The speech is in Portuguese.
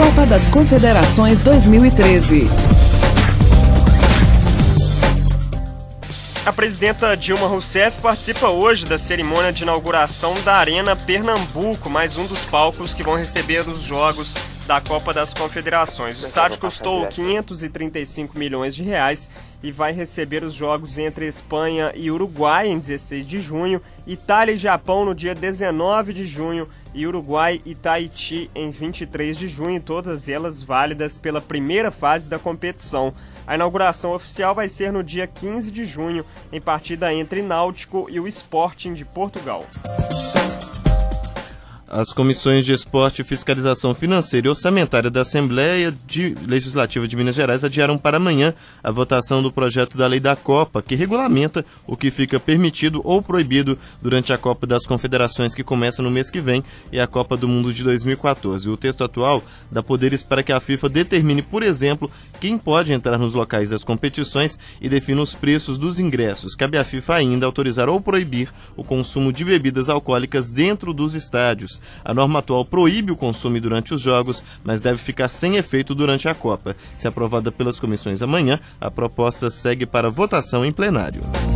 Copa das Confederações 2013. A presidenta Dilma Rousseff participa hoje da cerimônia de inauguração da Arena Pernambuco, mais um dos palcos que vão receber os jogos da Copa das Confederações. O estádio custou 535 milhões de reais e vai receber os jogos entre Espanha e Uruguai em 16 de junho, Itália e Japão no dia 19 de junho e Uruguai e Tahiti em 23 de junho, todas elas válidas pela primeira fase da competição. A inauguração oficial vai ser no dia 15 de junho, em partida entre Náutico e o Sporting de Portugal. As comissões de Esporte, Fiscalização Financeira e Orçamentária da Assembleia Legislativa de Minas Gerais adiaram para amanhã a votação do projeto da Lei da Copa, que regulamenta o que fica permitido ou proibido durante a Copa das Confederações, que começa no mês que vem, e a Copa do Mundo de 2014. O texto atual dá poderes para que a FIFA determine, por exemplo, quem pode entrar nos locais das competições e defina os preços dos ingressos. Cabe à FIFA ainda autorizar ou proibir o consumo de bebidas alcoólicas dentro dos estádios. A norma atual proíbe o consumo durante os jogos, mas deve ficar sem efeito durante a Copa. Se aprovada pelas comissões amanhã, a proposta segue para votação em plenário.